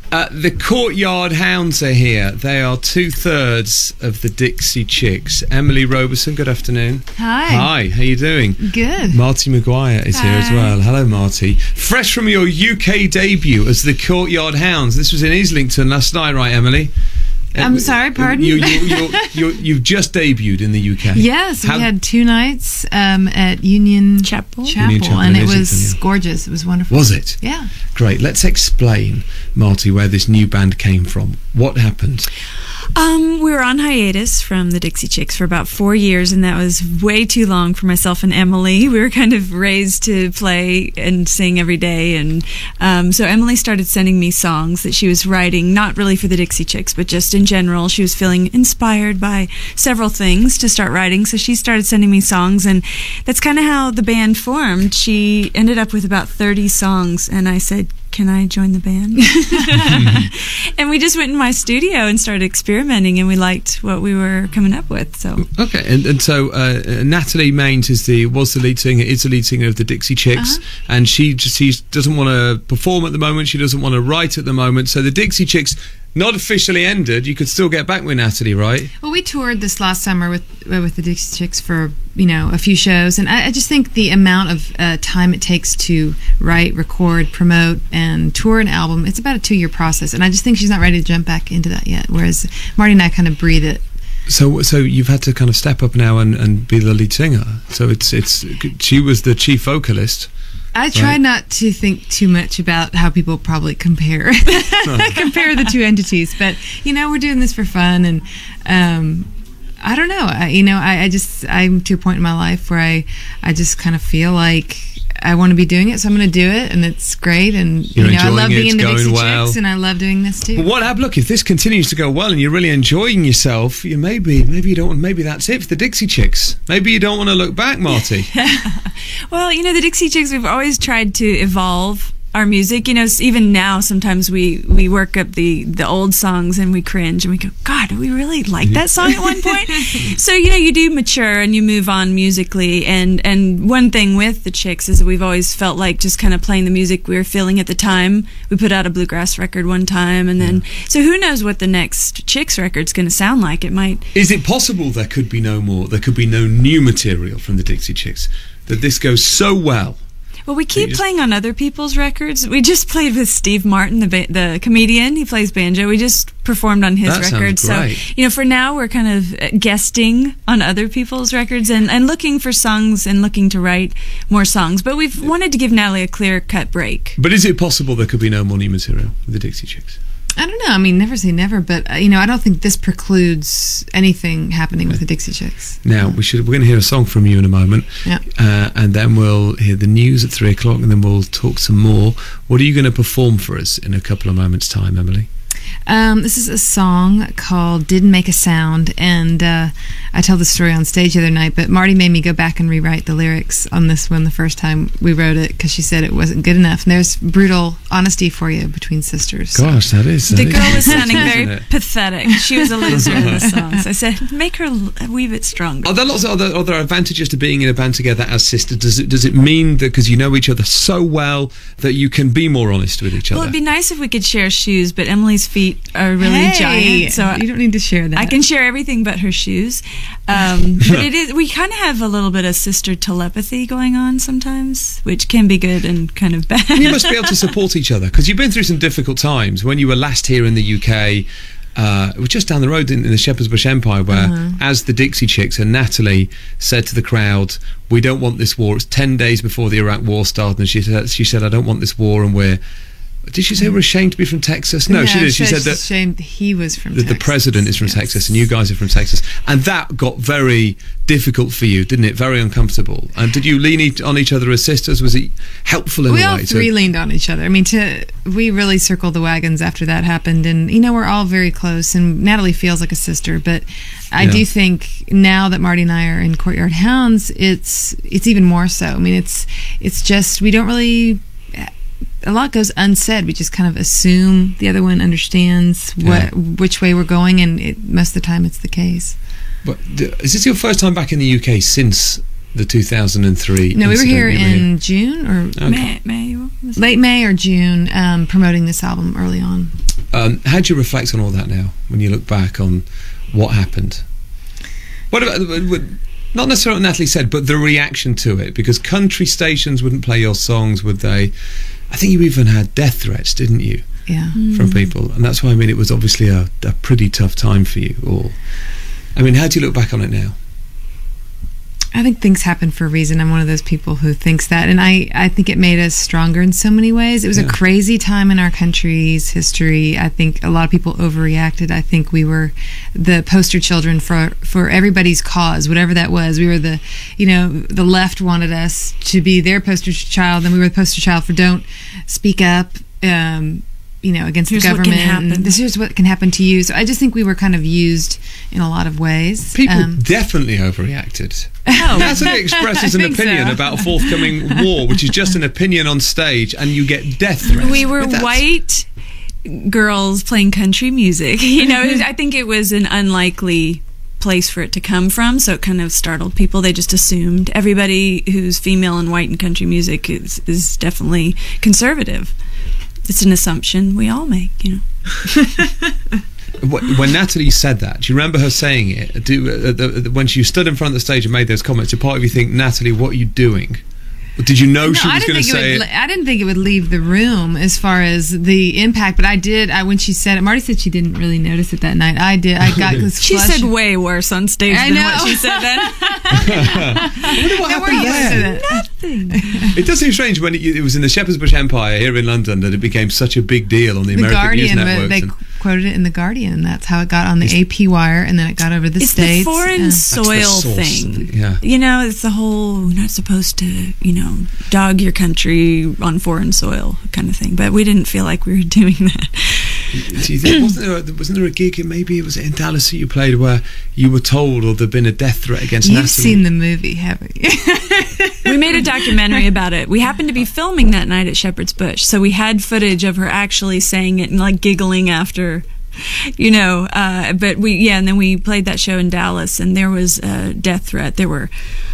The Courtyard Hounds are here. They are 2/3 of the Dixie Chicks. Emily Roberson, good afternoon. Hi. How you doing? Good. Marty Maguire is here as well. Hello, Marty. Fresh from your UK debut as the Courtyard Hounds. This was in Islington last night, right, Emily? I'm sorry, pardon? You've just debuted in the UK. Yes, we had 2 nights at Union Chapel, and it was gorgeous. It was wonderful. Was it? Yeah. Great. Let's explain, Marty, where this new band came from. What happened? We were on hiatus from the Dixie Chicks for about 4 years, and that was way too long for myself and Emily. We were kind of raised to play and sing every day, and so Emily started sending me songs that she was writing, not really for the Dixie Chicks, but just in general. She was feeling inspired by several things to start writing, so she started sending me songs, and that's kind of how the band formed. She ended up with about 30 songs, and I said, can I join the band? And we just went in my studio and started experimenting, and we liked what we were coming up with. So okay, and so Natalie Maines is the lead singer of the Dixie Chicks, and she doesn't want to perform at the moment. She doesn't want to write at the moment. So the Dixie Chicks not officially ended. You could still get back with Natalie, right? Well, we toured this last summer with the Dixie Chicks for a few shows, and I just think the amount of time it takes to write, record, promote, and tour an album, it's about a 2-year process, and I just think she's not ready to jump back into that yet. Whereas Marty and I kind of breathe it. So you've had to kind of step up now and be the lead singer. So she was the chief vocalist. I try not to think too much about how people probably compare the two entities, but we're doing this for fun, and I don't know. I'm to a point in my life where I just kind of feel like I want to be doing it, so I'm going to do it, and it's great. And I love being in the Dixie Chicks, and I love doing this too. But look, if this continues to go well and you're really enjoying yourself, maybe you don't. Maybe that's it for the Dixie Chicks. Maybe you don't want to look back, Marty. Well, the Dixie Chicks, we've always tried to evolve our music. Even now, sometimes we work up the old songs and we cringe and we go, God, do we really like that song at one point? So, you do mature and you move on musically. And one thing with the Chicks is that we've always felt like just kind of playing the music we were feeling at the time. We put out a bluegrass record one time, and then, so who knows what the next Chicks record's going to sound like. It might. Is it possible there could be no new material from the Dixie Chicks? That this goes so well? Well, we keep playing on other people's records. We just played with Steve Martin, the comedian. He plays banjo. We just performed on his record. So, for now, we're kind of guesting on other people's records and looking for songs and looking to write more songs. But we've wanted to give Natalie a clear-cut break. But is it possible there could be no more new material with the Dixie Chicks? I don't know. I mean, never say never, but I don't think this precludes anything happening with the Dixie Chicks. Now we're going to hear a song from you in a moment, and then we'll hear the news at 3:00, and then we'll talk some more. What are you going to perform for us in a couple of moments' time, Emily? This is a song called Didn't Make a Sound, and I tell the story on stage the other night, but Marty made me go back and rewrite the lyrics on this one the first time we wrote it because she said it wasn't good enough. And there's brutal honesty for you between sisters. Gosh, that is. The girl was sounding very pathetic. She was a loser in the song. So I said, make her a wee bit stronger. Are there lots of other advantages to being in a band together as sisters? Does it mean that because you know each other so well that you can be more honest with each other? Well, it'd be nice if we could share shoes, but Emily's feet are really giant, so you don't need to share that. I can share everything but her shoes. But it is. We kind of have a little bit of sister telepathy going on sometimes, which can be good and kind of bad. You must be able to support each other because you've been through some difficult times. When you were last here in the UK, it was just down the road in the Shepherd's Bush Empire, where, as the Dixie Chicks, and Natalie said to the crowd, "We don't want this war." It's 10 days before the Iraq War started, and she said, "I don't want this war," and we're. Did she say we're ashamed to be from Texas? No, she did. She said that ashamed he was from Texas. The president is from Texas, and you guys are from Texas, and that got very difficult for you, didn't it? Very uncomfortable. And did you lean on each other as sisters? Was it helpful in a way? We all three leaned on each other. I mean, we really circled the wagons after that happened, and we're all very close. And Natalie feels like a sister, but I do think now that Marty and I are in Courtyard Hounds, it's even more so. I mean, it's just we don't really. A lot goes unsaid. We just kind of assume the other one understands which way we're going, and most of the time it's the case. But is this your first time back in the UK since the 2003 No, we were here in June or May. Late May or June, promoting this album early on. How do you reflect on all that now when you look back on what happened? What about, not necessarily what Natalie said, but the reaction to it? Because country stations wouldn't play your songs, would they? I think you even had death threats, didn't you? Yeah. From people. And that's why, I mean, it was obviously a pretty tough time for you all. I mean, how do you look back on it now? I think things happen for a reason. I'm one of those people who thinks that. And I think it made us stronger in so many ways. It was a crazy time in our country's history. I think a lot of people overreacted. I think we were the poster children for everybody's cause, whatever that was. We were the left wanted us to be their poster child, and we were the poster child for don't speak up, against the government. This is what can happen to you. So I just think we were kind of used in a lot of ways. People definitely overreacted. Natalie expresses an opinion about a forthcoming war, which is just an opinion on stage, and you get death threats. We were white girls playing country music. I think it was an unlikely place for it to come from, so it kind of startled people. They just assumed everybody who's female and white in country music is definitely conservative. It's an assumption we all make, When Natalie said that, do you remember her saying it? When she stood in front of the stage and made those comments, did part of you think, Natalie, what are you doing? Or did you know she was going to say it? I didn't think it would leave the room as far as the impact, but I did. When she said it, Marty said she didn't really notice it that night. I did. I got this She said way worse on stage than what she said then. I wonder what happened there. Nothing. It does seem strange when it was in the Shepherd's Bush Empire here in London that it became such a big deal on the American news networks. They quoted it in The Guardian. That's how it got on the AP wire, and then it got over the States. It's the foreign soil thing. It's the whole, we're not supposed to, dog your country on foreign soil kind of thing. But we didn't feel like we were doing that. Do you think, wasn't there a gig, maybe it was in Dallas that you played, where you were told or there'd been a death threat against Natalie? You've seen the movie, haven't you? We made a documentary about it. We happened to be filming that night at Shepherd's Bush, so we had footage of her actually saying it and like giggling after, but and then we played that show in Dallas, and there was a death threat. There were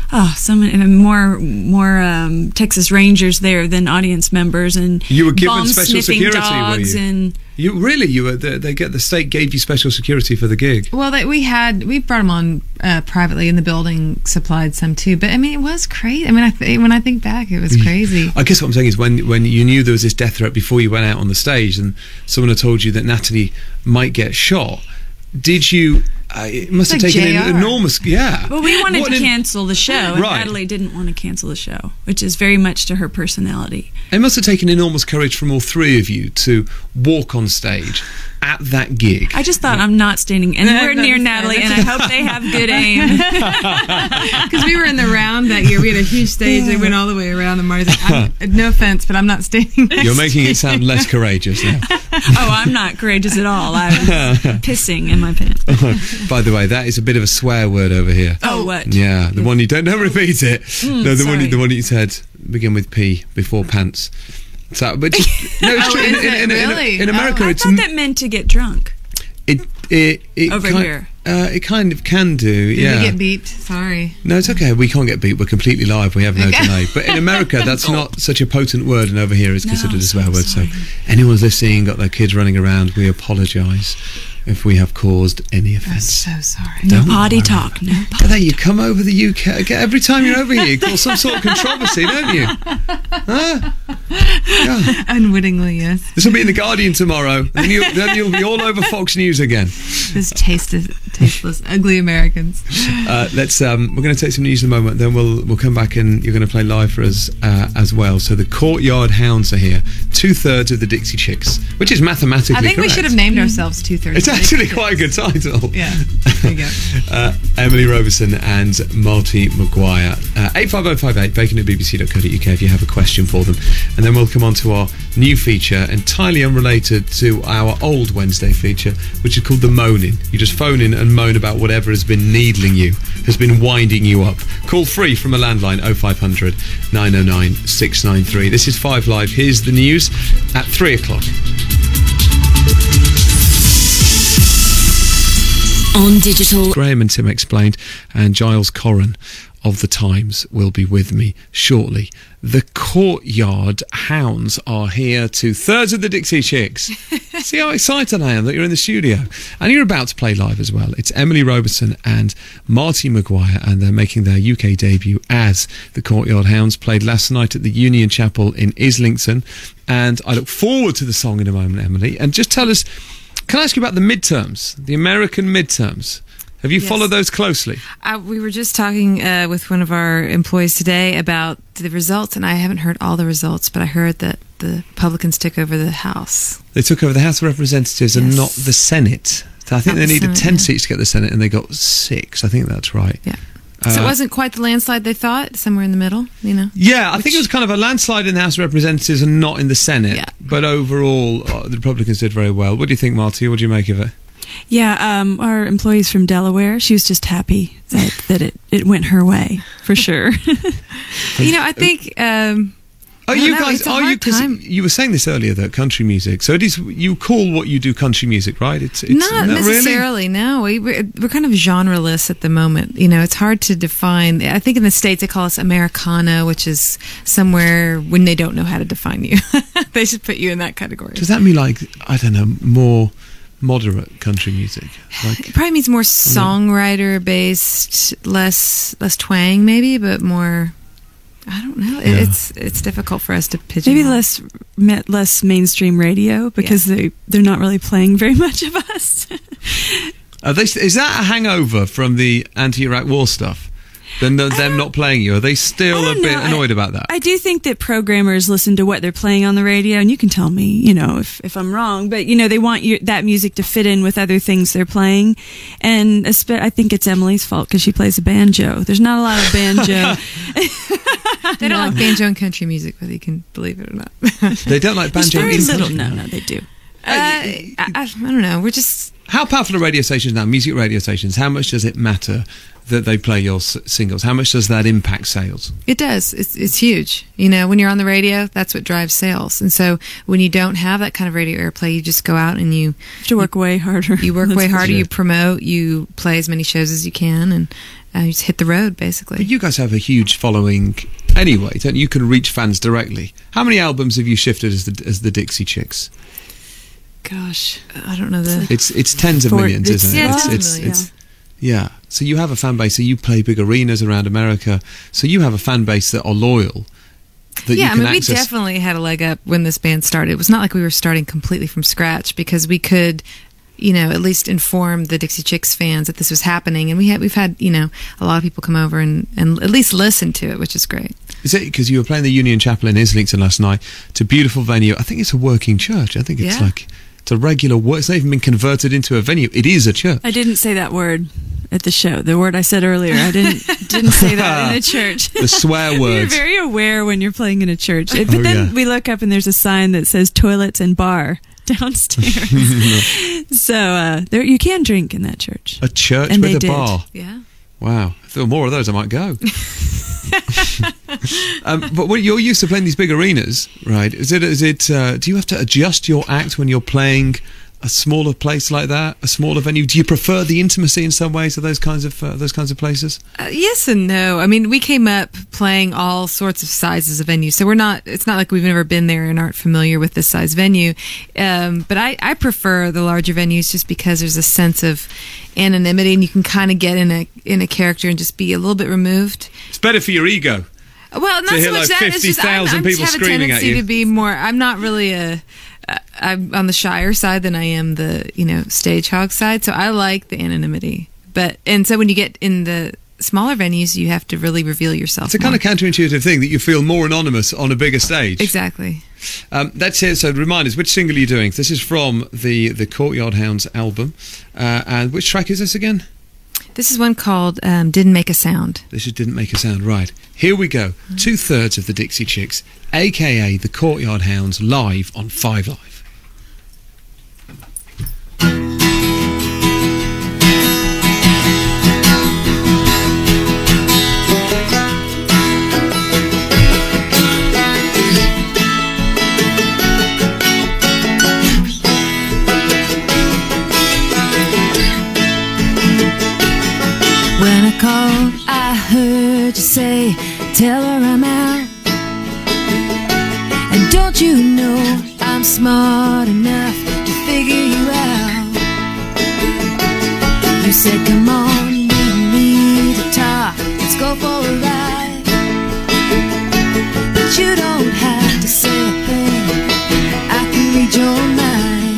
more Texas Rangers there than audience members, and you were given special security, dogs, were you? And you were the state gave you special security for the gig. Well, we brought them on privately, and the building supplied some too. But I mean, it was crazy. I mean, when I think back, it was crazy. I guess what I'm saying is when you knew there was this death threat before you went out on the stage, and someone had told you that Natalie might get shot, did you? It must have taken an enormous... Yeah. Well, we wanted to cancel the show, and Natalie didn't want to cancel the show, which is very much to her personality. It must have taken enormous courage from all three of you to walk on stage at that gig. I just thought, I'm not standing anywhere near Natalie, and I hope they have good aim. Because we were in the round that year. We had a huge stage. They went all the way around, and Marty's like, no offense, but I'm not standing next You're making it sound less courageous now. Oh, I'm not courageous at all. I was pissing in my pants. By the way, that is a bit of a swear word over here. Oh, what? Yeah, the one you don't repeat it. No, the one you said begin with P before pants. So, but just, no, it's true. In America, I thought that meant to get drunk. It over here. It kind of can do. Yeah. Did we get beeped? Sorry. No, it's okay. We can't get beeped. We're completely live. We have no delay. But in America, that's not such a potent word, and over here, it's considered a swear word. So, anyone's listening, got their kids running around, we apologise if we have caused any offence. I'm so sorry. No potty talk. No potty talk. You come over the UK every time you're over here, you cause some sort of controversy, don't you? Huh? Yeah. Unwittingly, yes. This will be in The Guardian tomorrow. Then you'll be all over Fox News again. This tasteless, ugly Americans. We're going to take some news in a moment. Then we'll come back and you're going to play live for us as well. So the Courtyard Hounds are here. 2/3 of the Dixie Chicks, which is mathematically correct. I think we should have named ourselves 2/3. It's actually quite a good title. Yeah. There you go. Emily Roberson and Marty Maguire. 85058 bacon at bbc.co.uk if you have a question for them. And then we'll come on to our new feature, entirely unrelated to our old Wednesday feature, which is called The Moaning. You just phone in and moan about whatever has been needling you, has been winding you up. Call free from a landline 0500 909 693. This is 5 Live. Here's the news at 3 o'clock. On digital. Graham and Tim Explained, and Giles Corran of The Times will be with me shortly. The Courtyard Hounds are here, 2/3 of the Dixie Chicks. See how excited I am that you're in the studio. And you're about to play live as well. It's Emily Robertson and Marty Maguire, and they're making their UK debut as the Courtyard Hounds. Played last night at the Union Chapel in Islington. And I look forward to the song in a moment, Emily. And just tell us, can I ask you about the midterms, the American midterms? Have you followed those closely? We were just talking with one of our employees today about the results, and I haven't heard all the results, but I heard that the Republicans took over the House. They took over the House of Representatives and not the Senate. So I think they needed 10 seats to get the Senate, and they got 6. I think that's right. Yeah. So it wasn't quite the landslide they thought, somewhere in the middle, you know? Yeah, I think it was kind of a landslide in the House of Representatives and not in the Senate. Yeah. But overall, the Republicans did very well. What do you think, Marty? What do you make of it? Yeah, our employee's from Delaware. She was just happy that it went her way, for sure. You know, I think... you were saying this earlier, that country music, so it is, you call what you do country music, right? It's not necessarily, no. We're kind of genreless at the moment. You know, it's hard to define. I think in the States they call us Americana, which is somewhere when they don't know how to define you. They should put you in that category. Does that mean, like, I don't know, more moderate country music? Like, it probably means more songwriter based, less twang maybe, but more... I don't know. Yeah. It's difficult for us to pigeonhole. Maybe less mainstream radio, because they're not really playing very much of us. Is that a hangover from the anti-Iraq war stuff? Them not playing you? Are they still a bit annoyed about that? I do think that programmers listen to what they're playing on the radio, and you can tell me, you know, if I'm wrong, but, you know, they want that music to fit in with other things they're playing. And I think it's Emily's fault because she plays a banjo. There's not a lot of banjo. They don't like banjo and country music, whether you can believe it or not. They don't like banjo and country? No, they do. I don't know. We're just... How powerful are radio stations now, music radio stations? How much does it matter that they play your singles? How much does that impact sales? It does. It's huge. You know, when you're on the radio, that's what drives sales. And so when you don't have that kind of radio airplay, you just go out and you have to work way harder. You work way harder. You promote. You play as many shows as you can, and you just hit the road, basically. But you guys have a huge following anyway, don't you? You can reach fans directly. How many albums have you shifted as the Dixie Chicks? Gosh, I don't know. It's tens of millions, isn't it? It's yeah. So you have a fan base. So you play big arenas around America. So you have a fan base that are loyal. That you can access. We definitely had a leg up when this band started. It was not like we were starting completely from scratch, because we could, you know, at least inform the Dixie Chicks fans that this was happening, and we've had, you know, a lot of people come over and at least listen to it, which is great. Is it because you were playing the Union Chapel in Islington last night? It's a beautiful venue. I think it's a working church. I think it's it's a regular work. It's not even been converted into a venue. It is a church. I didn't say that word at the show. The word I said earlier. I didn't say that in a church. The swear words. You're very aware when you're playing in a church. But then we look up and there's a sign that says toilets and bar downstairs. So you can drink in that church. A church with a bar. Yeah. Wow. If there were more of those, I might go. But you're used to playing these big arenas, right? Is it? Do you have to adjust your act when you're playing a smaller place like that, a smaller venue? Do you prefer the intimacy in some ways of those kinds of places? Yes and no. I mean, we came up playing all sorts of sizes of venues, so it's not like we've never been there and aren't familiar with this size venue. But I prefer the larger venues just because there's a sense of anonymity, and you can kind of get in a character and just be a little bit removed. It's better for your ego. Well, not so much that. 50,000 people screaming at you. To be more. I'm not really I'm on the shyer side than I am the, you know, stage hog side. So I like the anonymity. And so when you get in the smaller venues, you have to really reveal yourself. It's a kind of counterintuitive thing that you feel more anonymous on a bigger stage. Exactly. That's it. So remind us, which single are you doing? This is from the Courtyard Hounds album. And which track is this again? This is one called Didn't Make a Sound. This is Didn't Make a Sound, right. Here we go. 2/3 of the Dixie Chicks, a.k.a. the Courtyard Hounds, live on 5 Live. called, I heard you say, tell her I'm out. And don't you know I'm smart enough to figure you out? You said, come on, we need to talk, let's go for a ride. But you don't have to say a thing, I can read your mind.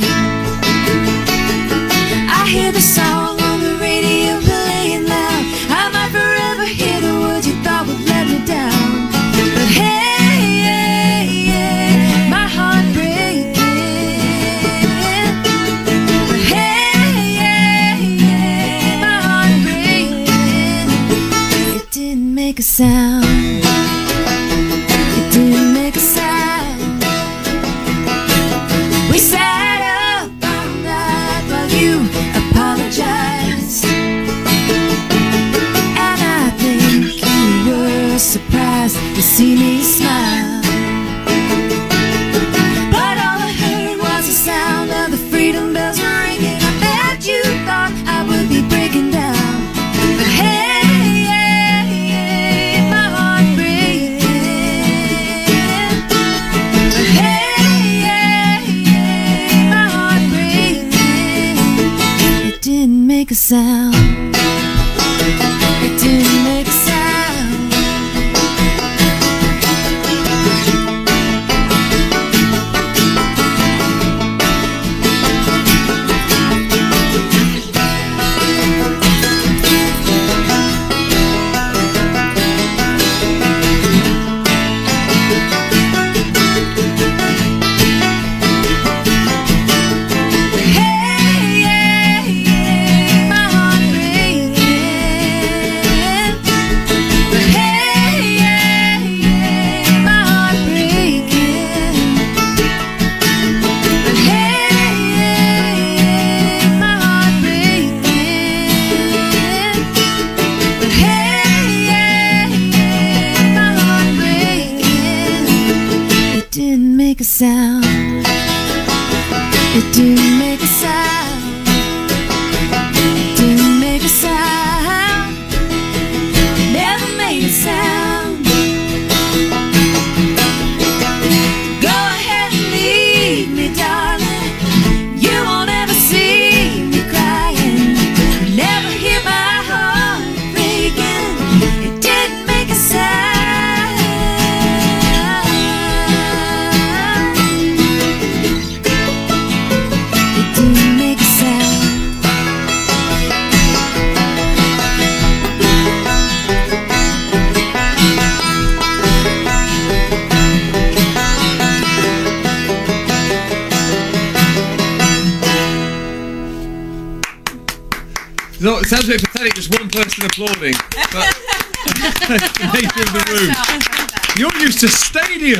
I hear the song on the radio playing loud, I might forever hear the words you thought would let me down. But hey, my heart breaking. But hey, my heart breaking. It didn't make a sound. It didn't make a sound. We sat up all night while you apologized, and I think you were surprised to see me smile. But all I heard was the sound of the freedom bells ringing. I bet you thought I would be breaking down. But hey, my heart breaking. But hey, my heart breaking. It didn't make a sound. It didn't make a sound. Make a sound. It didn't make a sound. It didn't make a sound. It never made a sound. Go ahead and leave me, darling. You won't ever see me crying. Never hear my heart breaking. It didn't make a sound. No, it sounds a bit pathetic, just one person applauding. But nature of the room. You're used to stadium.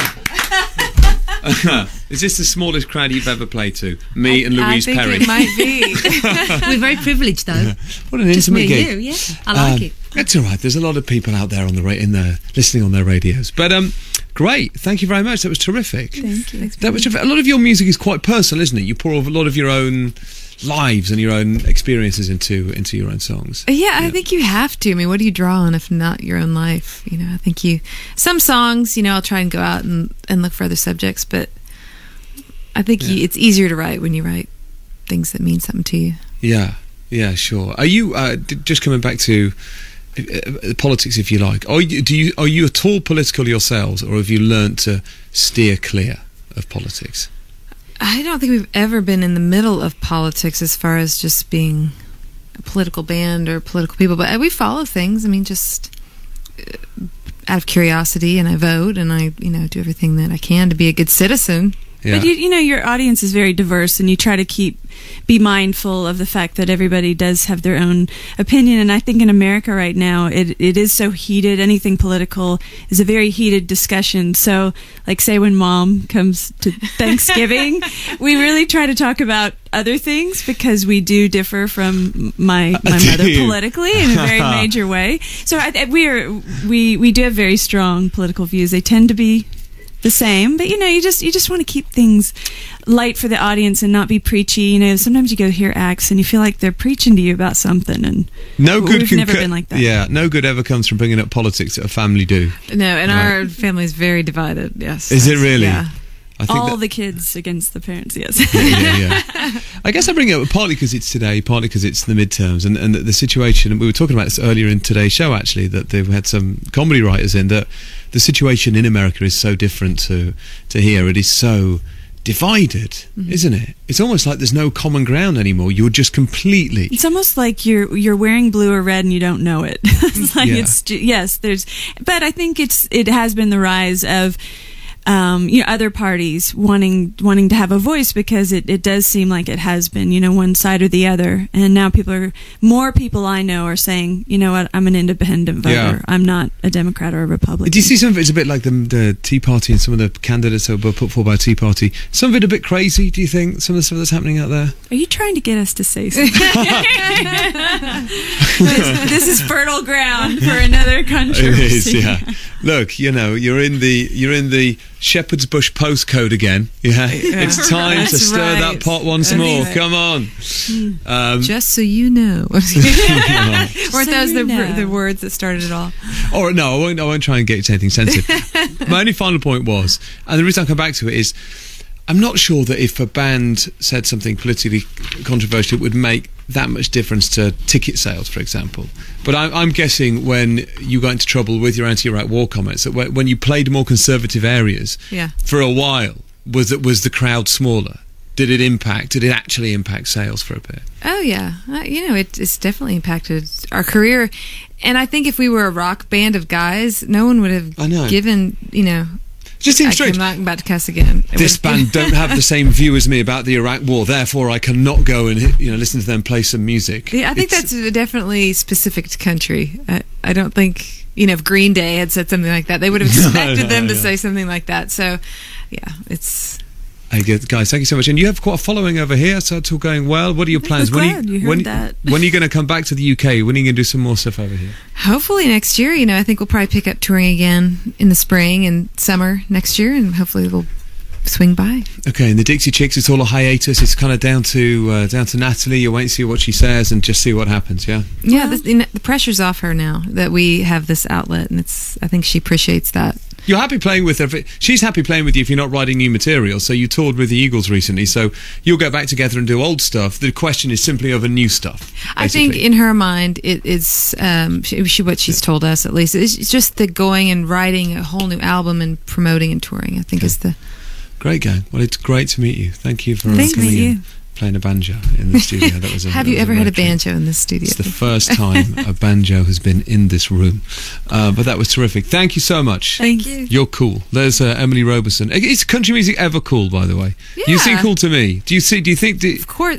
Is this the smallest crowd you've ever played to? Me and Louise Perry. I think it might be. We're very privileged, though. What an Just intimate me gig. and you, yeah. I like it. It's all right. There's a lot of people out there on the listening on their radios. But great. Thank you very much. That was terrific. Thank you. That was terrific. A lot of your music is quite personal, isn't it? You pour a lot of your own lives and your own experiences into your own songs. Yeah, I think you have to. I mean, what do you draw on if not your own life? You know, I think some songs, I'll try and go out and look for other subjects, but I think it's easier to write when you write things that mean something to you. Yeah, sure. Are you just coming back to politics, if you like? Are you at all political yourselves, or have you learnt to steer clear of politics? I don't think we've ever been in the middle of politics as far as just being a political band or political people, but we follow things. I mean, just out of curiosity, and I vote, and I do everything that I can to be a good citizen. Yeah. But your audience is very diverse, and you try to be mindful of the fact that everybody does have their own opinion. And I think in America right now, it is so heated. Anything political is a very heated discussion. So, like, say when Mom comes to Thanksgiving, we really try to talk about other things because we do differ from my mother politically in a very major way. So we do have very strong political views. They tend to be the same, but you just want to keep things light for the audience and not be preachy. Sometimes you go hear acts and you feel like they're preaching to you about something, and we've never been like that. Yeah, no good ever comes from bringing up politics that a family do. No, and our family is very divided. Yes, is it really? Yeah. I think all the kids against the parents. Yes. Yeah. I guess I bring it up partly because it's today, partly because it's the midterms, and the situation. And we were talking about this earlier in today's show, actually, that they've had some comedy writers in, that the situation in America is so different to here. It is so divided, isn't it? It's almost like there's no common ground anymore. You're just completely. It's almost like you're wearing blue or red and you don't know it. It's like but I think it has been the rise of other parties wanting to have a voice, because it does seem like it has been, one side or the other. And now more people I know are saying, you know what, I'm an independent voter. Yeah. I'm not a Democrat or a Republican. Do you see some of it? It's a bit like the Tea Party and some of the candidates that were put forward by Tea Party. Some of it a bit crazy, do you think? Some of the stuff that's happening out there? Are you trying to get us to say something? This is fertile ground for another controversy. It is, yeah. Look, you're in the Shepherd's Bush postcode again. Yeah, it's time to stir that pot once more. Come on. Just so you know. Weren't those the words that started it all? Or no, I won't try and get you to anything sensitive. My only final point was, and the reason I come back to it is, I'm not sure that if a band said something politically controversial, it would make that much difference to ticket sales, for example. But I'm guessing when you got into trouble with your anti-Iraq war comments, that when you played more conservative areas for a while, was the crowd smaller? Did it actually impact sales for a bit? Oh yeah, it's definitely impacted our career. And I think if we were a rock band of guys, no one would have given, Just seems strange. I'm not about to cuss again. This band don't have the same view as me about the Iraq war, therefore I cannot go and listen to them play some music. Yeah, I think that's definitely specific to country. I don't think if Green Day had said something like that, they would have expected them to say something like that. So, yeah, it's. Hey guys, thank you so much. And you have quite a following over here, so it's all going well. What are your plans? When are you going to come back to the UK? When are you going to do some more stuff over here? Hopefully next year. I think we'll probably pick up touring again in the spring and summer next year, and hopefully we'll swing by. Okay, and the Dixie Chicks, it's all a hiatus. It's kind of down to Natalie. You wait and see what she says and just see what happens. Yeah. Yeah, the pressure's off her now that we have this outlet, and I think she appreciates that. You're happy playing with her. She's happy playing with you if you're not writing new material. So you toured with the Eagles recently, so you'll go back together and do old stuff. The question is simply over new stuff, basically. I think in her mind, it is what she's told us, at least. It's just the going and writing a whole new album and promoting and touring, I think, is the... Great, gang. Well, it's great to meet you. Thank you for coming in. Playing a banjo in the studio. That was Have you ever had a banjo in this studio? It's the first time a banjo has been in this room. But that was terrific. Thank you so much. Thank you. You're cool. There's Emily Robeson. Is country music ever cool, by the way? Yeah. You seem cool to me. Do you think... Of course.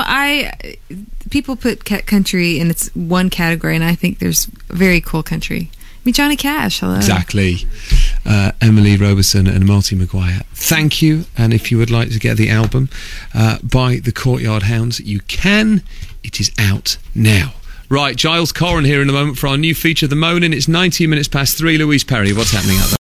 People put country in its one category, and I think there's very cool country. I mean, Johnny Cash, hello. Exactly. Emily Robeson and Marty Maguire, thank you. And if you would like to get the album by the Courtyard Hounds, you can. It is out now. Right, Giles Corran here in a moment for our new feature, The Moanin'. It's 19 minutes past 3. Louise Perry, what's happening out there?